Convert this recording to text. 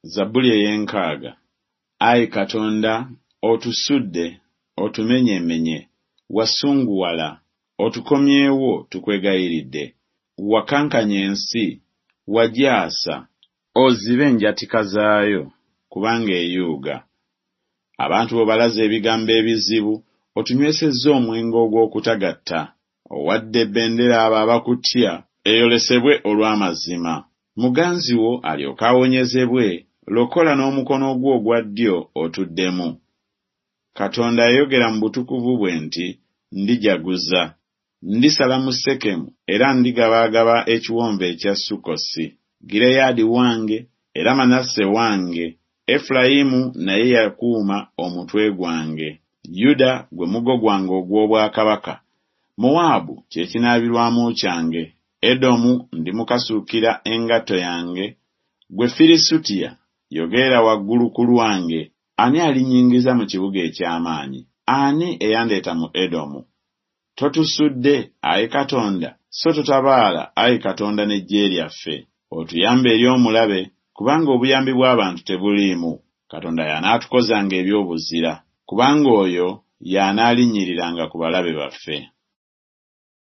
Zabbuli ey'enkaaga. Ayi Katonda, otusudde, otumenyemenye, wasunguwala, otukomyewo tukwegayiridde. Wakankanya ensi, wajaasa, ozibe enjatika zaayo, kubanga eyuuga. Abantu bo balaze ebigambo ebizibu, otunywesezza omwenge ogw'okutagatta. Owadde ebbendera abo abakutya, eyolesebwe olw'amazima. Muganzi wo alyoke awonyezebwe, lokola n'omukono gwo ogwa ddyo otuddemu. Katonda yayogera mu butukuvu bwe nti, ndijaguza. Ndisala mu Sekemu era ndigabaagaba ekiwonvu ekya Sukkosi. Gireyaadi wange era Manasse wange. Efulayimu naye yakuuma omutwe gwange. Yuda gwe mugo gwange ogw'obwakabaka. Mowaabu kye kinaabirwamu kyange. Edomu ndimukasuukira engatto yange. Gwe Firisutiya, yogerera waggulu ku lwange. Ani alinyingiza mu kibuga eky'amaanyi? Ani eyandeeta mu Edomu? Totusudde, Ayi Katonda, so totabaala, Ayi Katonda n'eggye lyaffe. Otuyambe eri omulabe, kubanga obuyambi bw'abantu tebuliimu. Katonda y'anaatukozanga eby'obuzira, kubanga oyo y'anaalinnyiriranga ku balabe baffe.